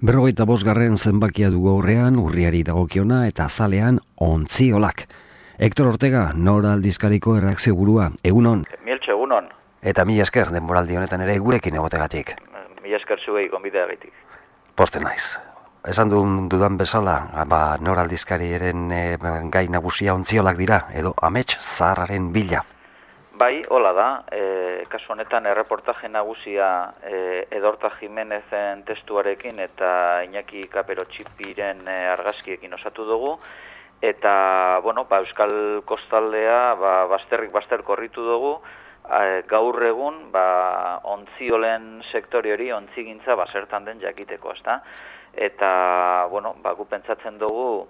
45. zenbakia dugu aurrean, urriari dagokiona eta azalean ontziolak. Hector Ortega, Nor aldizkariko erreakzio burua, egunon. Mieltxo, egunon. Eta mila esker, denboraldi honetan ere gurekin egotegatik. Mila esker zuei gonbideagatik. Posten naiz. Esan dudan bezala, Nor aldizkariaren gai nagusia ontziolak dira, edo amets zaharraren bila. Bai, hola da, kasu honetan erreportaje nagusia Edorta Jimenezen testuarekin eta Iñaki Kapero Txipiren argazkiekin osatu dugu, eta, Euskal Kostaldea basterrik baster korritu dugu, gaur egun ontziolen sektore hori, ontzigintza zertan den jakiteko, ezta? Eta, gu pentsatzen dugu,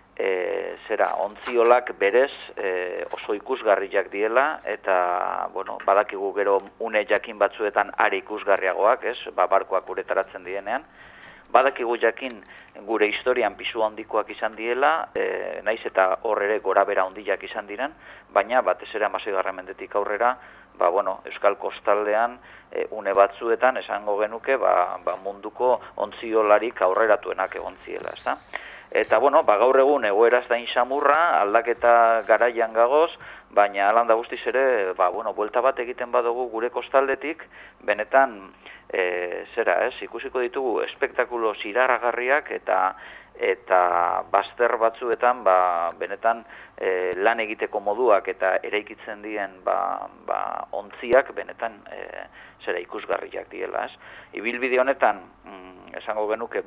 ontziolak berez oso ikusgarriak diela eta badakigu gero une jakin batzuetan are ikusgarriagoak, barkoak uretaratzen dienean. Badakigu jakin gure historian pisu handikoak izan diela, naiz eta hor ere gorabera handiak izan diren, baina batez ere 16. mendetik aurrera, Euskal Kostaldean une batzuetan esango genuke munduko ontziolarik aurreratuenak egon ziela, ezta? Eta, gaur egun egoera ez da insamurra, aldaketa garaian gagoz, baina alanda guztiz ere, buelta bat egiten badugu gure kostaldetik, benetan, ikusiko ditugu espektakulo zirarragarriak eta bazter batzuetan, benetan lan egiteko moduak eta eraikitzen dien ontziak, benetan, ikusgarriak diela, ez? Ibilbide honetan, esango genuke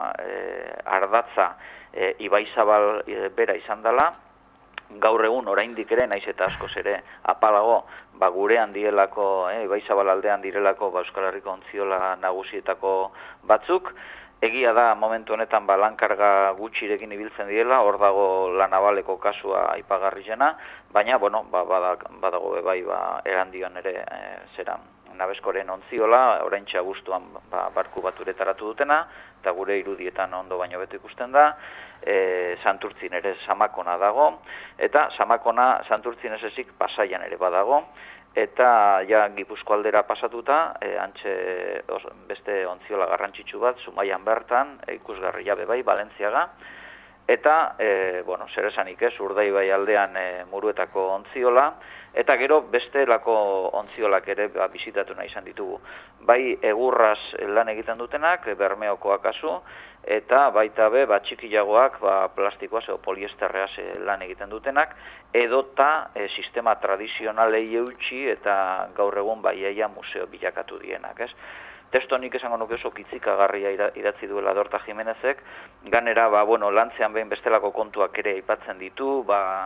ardatza Ibaizabal bera izan dela, gaur egun oraindik ere, naiz eta askoz ere apalago, gurean dielako, Ibaizabal aldean direlako Euskal Herriko ontziola nagusietako batzuk. Egia da momentu honetan lankarga gutxirekin ibiltzen diela, hor dago La Navaleko kasua aipagarriena, baina badago erandion ere Nabeskoren ontziola, oraintxe abuztuan barku bat uretaratu dutena, eta gure irudietan ondo baino beto ikusten da, Santurtzin ere Samakona dago, eta Samakona Santurtzin ez ezik Pasaian ere badago, eta Gipuzko aldera pasatuta, antxe beste ontziola garrantzitsu bat, Zumaian bertan, ikusgarria bebai, Valentziaga, eta, zer esanik ez, Urdaibai aldean Muruetako ontziola, eta gero beste lako ontziolak ere bisitatu nahi izan ditugu. Bai egurraz lan egiten dutenak, Bermeokoak kasu, eta baita txikiagoak plastikoaz edo poliesterreaz lan egiten dutenak, edota sistema tradizionalei eutxi eta gaur egun iaia museo bilakatu dienak, ez? Testo nik esango nuke oso kitzikagarria idatzi duela Edorta Jimenezek, ganera, lantzean behin bestelako kontuak ere aipatzen ditu,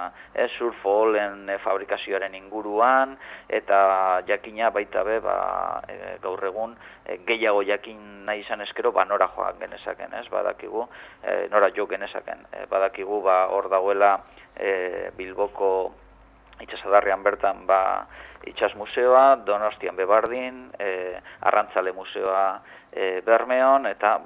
surf-olen fabrikazioaren inguruan, eta jakina baita gaur egun gehiago jakin nahi izan eskero, nora joan genezaken, ez? Badakigu, nora jo genezaken, badakigu, hor dagoela Bilboko itxasadarrean bertan, Itxas museoa, Donostian bebardin, Arrantzale museoa Bermeon, eta,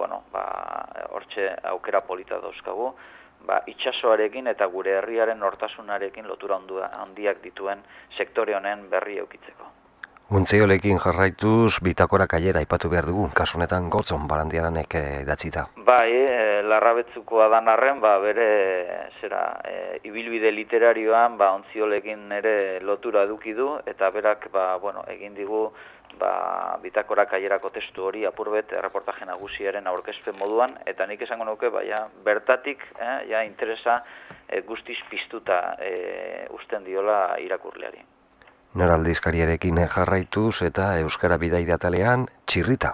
hortxe aukera polita dauzkagu, itxasoarekin eta gure herriaren nortasunarekin lotura handiak dituen sektore honen berri eukitzeko. Ontziolekin jarraituz, bitakorak aiera aipatu behar dugu, kasunetan Gotzon Barandiaranek idatzita. Larrabetzukoa dan arren, bere ibilbide literarioan ontziolekin ere lotura eduki du, eta berak egin digu bitakorak aierako testu hori apurbet erreportaje nagusiaren aurkezpen moduan, eta nik esango nuke bertatik interesa guztiz piztuta uzten diola irakurleari. Nor aldizkariarekin jarraituz eta Euskara Bidaidatalean Txirrita.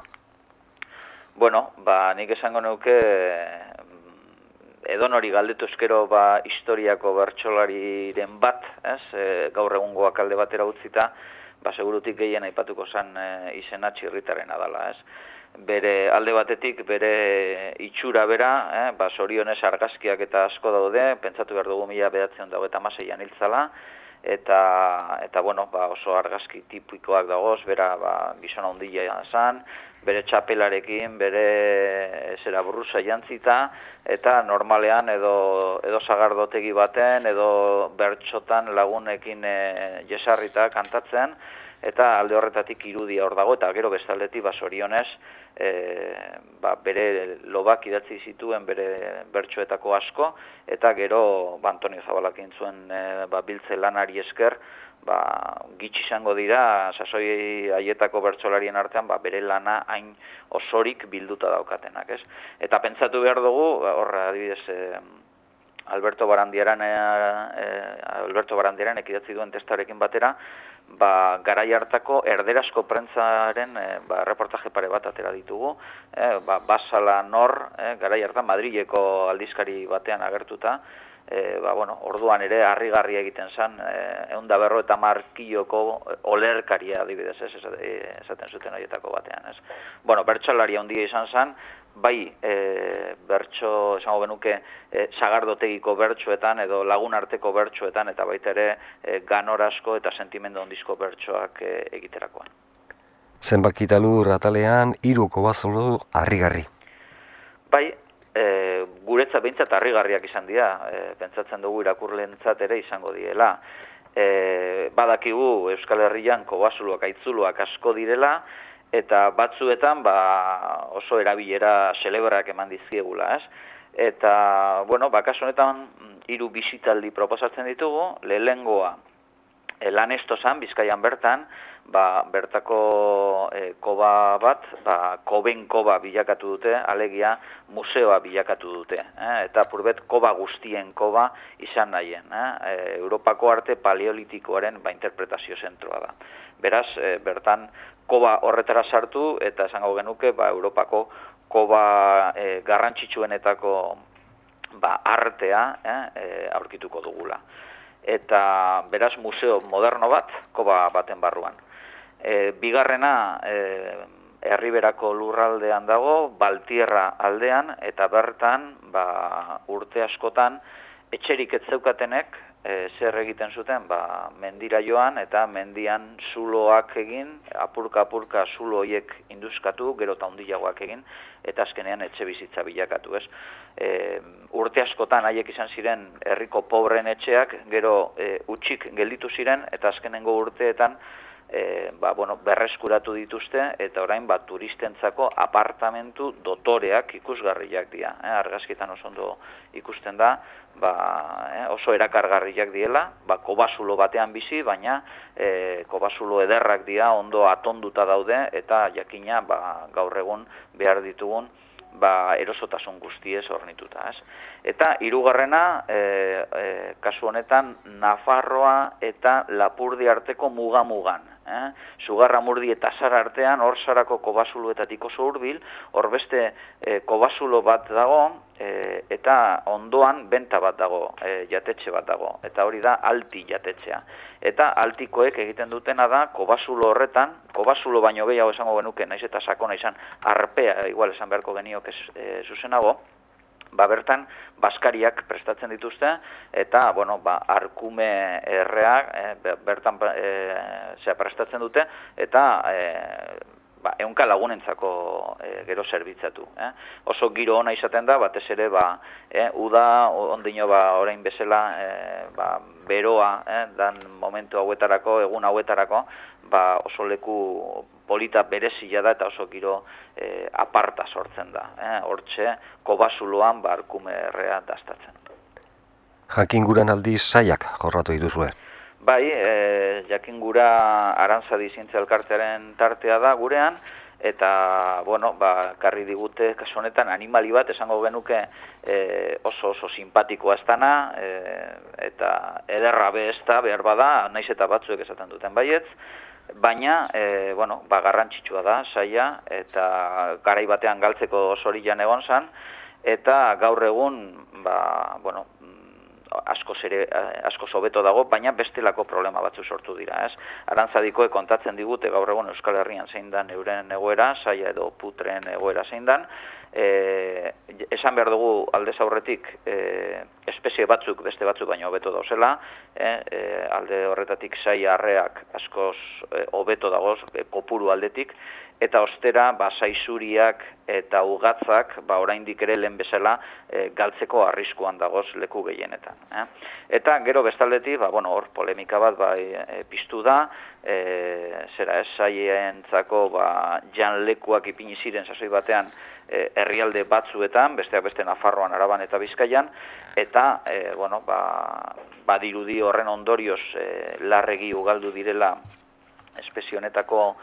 Nik esango nuke edonori galdetu eskero historiako bertsolariren bat, gaur egungoak alde batera utzita, segurutik gehien aipatuko zen izena Txirritarena dela, Bere alde batetik, bere itxura bera, zorionez argazkiak eta asko daude, pentsatu behar dugu 1996an hiltzala, eta oso argazki tipikoak dagoz, bera gizona handia zen, bere txapelarekin, bere burruza jantzita, eta normalean edo sagardotegi baten, edo bertxotan lagunekin jesarrita kantatzen, eta alde horretatik irudia hor dago, eta gero bestaldetik zorionez bere lobak idatzi zituen bere bertsoetako asko, eta gero Antonio Zabalak egin zuen biltze lanari esker, gitxi izango dira sasoi haietako bertsolarien artean bere lana hain osorik bilduta daukatenak, ez? Eta pentsatu behar dugu, horra adibidez Alberto Barandiaran ekidatzi duen testarekin batera, garai hartako erderazko prentzaren reportaje pare bat atera ditugu, Basala Nor, garai hartan Madrileko aldizkari batean agertuta, orduan ere harrigarria egiten zen, 150 kiloko olerkaria adibidez, esaten zuten horietako batean, ez? Bertsolaria handia izan zen, bai bertso, esango genuke, sagardotegiko bertsoetan edo lagun arteko bertsoetan, eta baita ere ganorazko eta sentimendu handizko bertsoak egiterakoan. Zenbakitalu atalean 3 kobazulu harrigarri. Bai, guretzat behintzat harrigarriak izan dira, pentsatzen dugu irakurleentzat ere izango diela. Badakigu Euskal Herrian kobazuluak, aitzuluak asko direla, eta batzuetan oso erabilera xelebrak eman dizkiegula, ez? Eta, kasu honetan 3 bisitaldi proposatzen ditugu, lehengoa Lanestozan, Bizkaian bertan, bertako koba bat, koben koba bilakatu dute, alegia museoa bilakatu dute, eta purbet koba guztien koba izan nahien, Europako arte paleolitikoaren interpretazio zentroa da. Beraz, bertan koba horretara sartu, eta esango genuke, Europako koba garrantzitsuenetako artea aurkituko dugula. Eta beraz museo moderno bat, koba baten barruan. Bigarrena, Erriberako lurraldean dago, Baltierra aldean, eta bertan, urte askotan, etxerik ez zeukatenek, zer egiten zuten, mendira joan, eta mendian zuloak egin, apurka zulo horiek induzkatu, gero eta handiagoak egin, eta azkenean etxe bizitza bilakatu, ez? Urte askotan haiek izan ziren herriko pobren etxeak, gero utxik gelditu ziren, eta azkenengo urteetan berreskuratu dituzte, eta orain turistentzako apartamentu dotoreak ikusgarriak dira. Argazkietan oso ondo ikusten da, oso erakargarriak diela, kobazulo batean bizi, baina kobazulo ederrak dira, ondo atonduta daude, eta jakina gaur egun behar ditugun erosotasun guztiez hornituta, ez? Eta hirugarrena, kasu honetan, Nafarroa eta Lapurdi arteko muga-mugan. Zugarramurdi eta Sara artean, hor Sarako kobazuluetatik oso hurbil, hor beste kobazulo bat dago, eta ondoan benta bat dago, jatetxe bat dago, eta hori da Alti jatetxea. Eta Altikoek egiten dutena da, kobazulo horretan, kobazulo baino gehiago esango genuke, naiz eta sakona izan, arpea, igual esan beharko genioke zuzenago, bertan baskariak prestatzen dituzte, eta, arkume erreak bertan prestatzen dute, eta 100 lagunentzako gero zerbitzatu. Oso giro ona izaten da, batez ere, uda, ondino orain bezala, beroa, dan momentu hauetarako, egun hauetarako, oso leku polita berezia da, eta oso giro aparta sortzen da. Hortxe, kobazuloan arkume errea daztatzen. Jakinguran aldiz saiak jorratu dituzue. Bai, Jakingura Arantzadi Zientzia Elkartearen tartea da gurean, eta, karri digute, kasu honetan, animali bat, esango genuke oso simpatikoa ez dana, eta ederra ez da, behar bada, naiz eta batzuek esaten duten baietz, baina, garrantzitsua da, saia, eta garai batean galtzeko osorian egon zan, eta gaur egun, asko hobeto dago, baina bestelako problema batzu sortu dira, ez? Arantzadikoek kontatzen digute gaur egun Euskal Herrian zein dan euren egoera, saia edo putren egoera zein dan. Esan behar dugu aldez aurretik espezie batzuk beste batzuk baino hobeto dauzela, alde horretatik saia arreak askoz hobeto dagoz kopuru aldetik, eta ostera saizuriak eta ugatzak oraindik ere lehen bezala galtzeko arriskuan dagoz leku gehienetan. Eta gero bestaldetik hor polemika bat piztu da, saientzako janlekuak ipini ziren sasoi batean herrialde batzuetan, besteak beste Nafarroan, Araban eta Bizkaian, eta badirudi horren ondorioz larregi ugaldu direla espezie honetako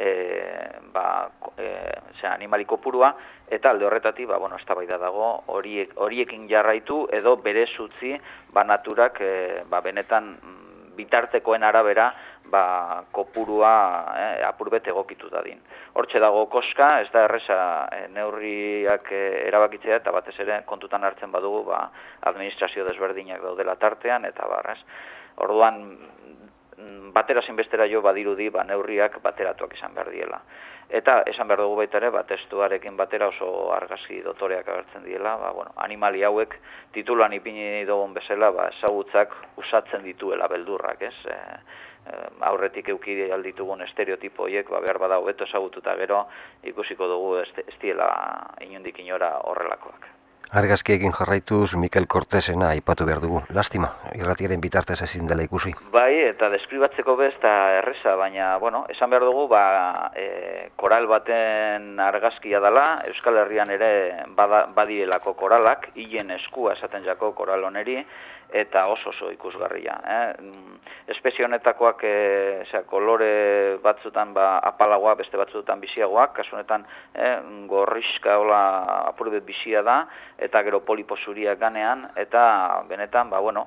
animali kopurua, eta alde horretatik eztabaida dago horiekin jarraitu edo berez utzi naturak benetan bitartekoen arabera kopurua apurbet egokitu dadin. Hortxe dago koska, ez da erresa neurriak erabakitzea eta batez ere kontutan hartzen badugu administrazio desberdinak daudela tartean eta Orduan batera zinbestera jo badirudi neurriak bateratuak izan behar diela. Eta esan behar dugu baita ere, testuarekin batera oso argazki dotoreak agertzen diela, animali hauek titulan ipini dugun bezala, ezagutzak usatzen dituela beldurrak, ez? Aurretik euki alditugun estereotipo horiek, behar bada hobeto ezagututa gero, ikusiko dugu ez diela inondik inora horrelakoak. Argazkiekin jarraituz Mikel Cortesena aipatu behar dugu. Lastima, irratiaren bitartez ezin dela ikusi. Bai, eta deskribatzeko eta erreza, baina, esan behar dugu, koral baten argazkia dela, Euskal Herrian ere badirelako koralak, hilen eskua esaten jako koral honeri, eta oso ikusgarria. Espezie honetakoak kolore batzutan apalagoa, beste batzutan biziagoak, kasu honetan gorrizka apurbet bizia da, eta gero polipo zuriak ganean, eta benetan,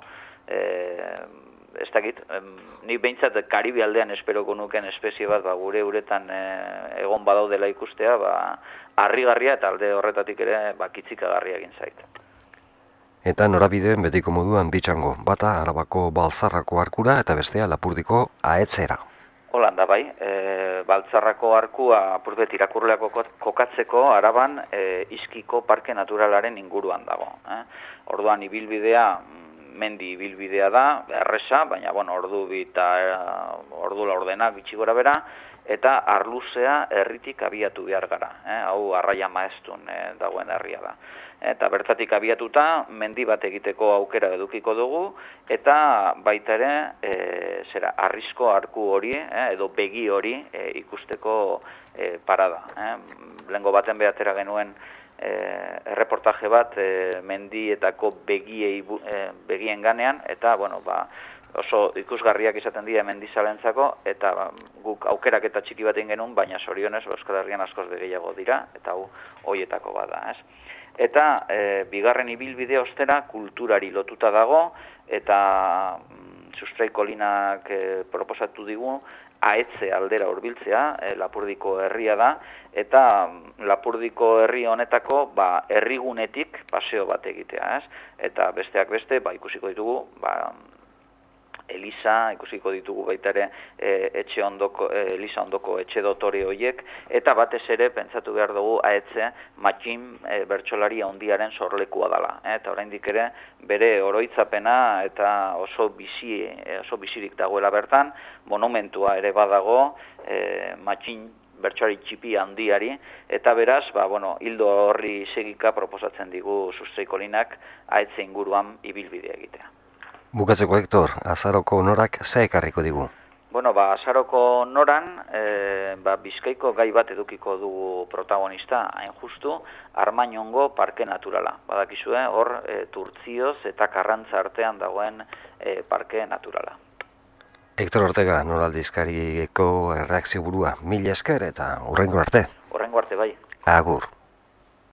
ez dakit, nik behintzat Karibi aldean esperoko nuken espezie bat gure uretan egon badaudela ikustea, harrigarria eta alde horretatik ere kitzikagarria egin zait. Eta norabideen betiko moduan bitxango, bata Arabako Baltzarrako arkura eta bestea Lapurdiko Ahetzera. Holanda bai, Baltzarrako arkua apurbet irakurleak kokatzeko Araban Izkiko Parke Naturalaren inguruan dago. Orduan ibilbidea, mendi ibilbidea da, erresa, baina ordu laurdenak bitxi gora bera, eta Arluzea herritik abiatu behar gara. Hau Arraia Maeztun dagoen herria da. Eta bertatik abiatuta mendi bat egiteko aukera edukiko dugu, eta baita ere Arrizko arku hori edo begi hori ikusteko parada. Lehengo baten behatera genuen erreportaje bat mendietako begien ganean, eta oso ikusgarriak izaten dira mendizalentzako, eta guk aukerak eta txiki bat egin genuen, baina zorionez Euskal Herrian askoz gehiago dira, eta horietako bada. Eta bigarren ibilbide ostera kulturari lotuta dago, eta Sustraikolinak proposatu digu Ahetze aldera hurbiltzea, Lapurdiko herria da, eta Lapurdiko herri honetako herrigunetik paseo bat egitea, eta besteak beste ikusiko ditugu Eliza, ikusiko ditugu baita ere Eliza ondoko etxe dotore horiek, eta batez ere pentsatu behar dugu Ahetze Matxin bertsolari handiaren sorlekua dela. Eta oraindik ere bere oroitzapena eta oso bizirik dagoela bertan, monumentua ere badago Matxin bertsolari txipi handiari, eta beraz, hildo horri segika proposatzen digu Sustraikolinak Ahetze inguruan ibilbidea egitea. Bukatzeko, Hektor, azaroko norak ze ekarriko digu? Azaroko noran, Bizkaiko gai bat edukiko dugu protagonista, hain justu, Armainongo Parke Naturala. Badakizue, hor Turtzioz eta Karrantza artean dagoen Parke Naturala. Hektor Ortega, Noraldizkariko erreakzio burua, mila esker eta hurrengo arte. Hurrengo arte bai. Agur.